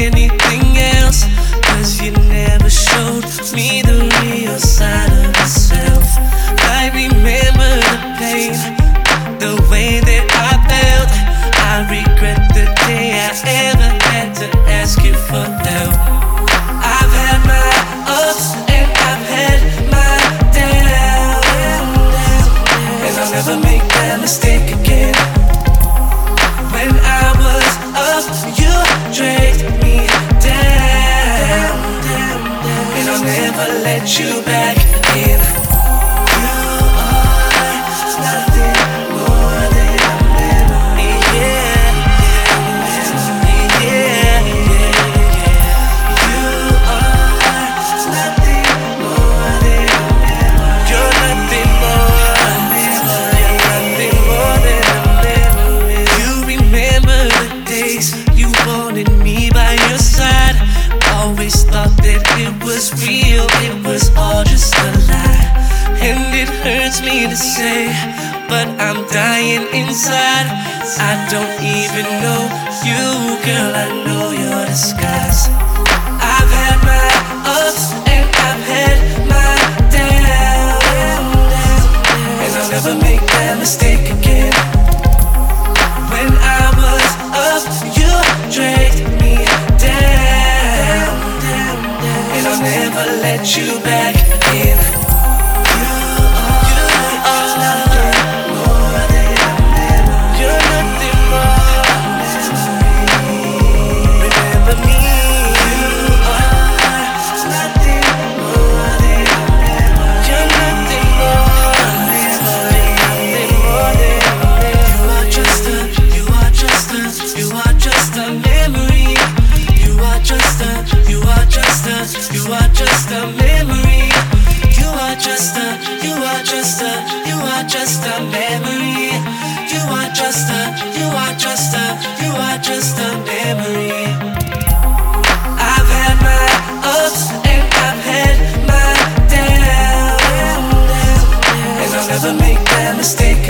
anything else, 'cause you never showed me the real side of yourself. I remember the pain, the way that I felt. I regret the day I ever had to ask you for help. I've had my ups and I've had my downs, and I'll never make that mistake again. When I was up, you dragged me down, and I'll never let you back in. You are nothing more than a memory, yeah, yeah, yeah, yeah. You are nothing more than a memory. You're nothing more, you're nothing more than a memory. You remember the days you wanted me by your side. Always thought that it was real, it was all just a lie. And it hurts me to say, but I'm dying inside. I don't even know you, girl, I know your disguise. I've had my ups and I've had my downs, and I'll never make that mistake again. When I was up, you dragged me down, and I'll never let you back in. You are nothing more than a memory. You're nothing more. Remember me. You are nothing more than a memory. You're nothing more. Nothing more than a memory. You are just a memory. You are just a memory. You are just a memory. You are just a memory. I've had my ups and I've had my downs, and I'll never make that mistake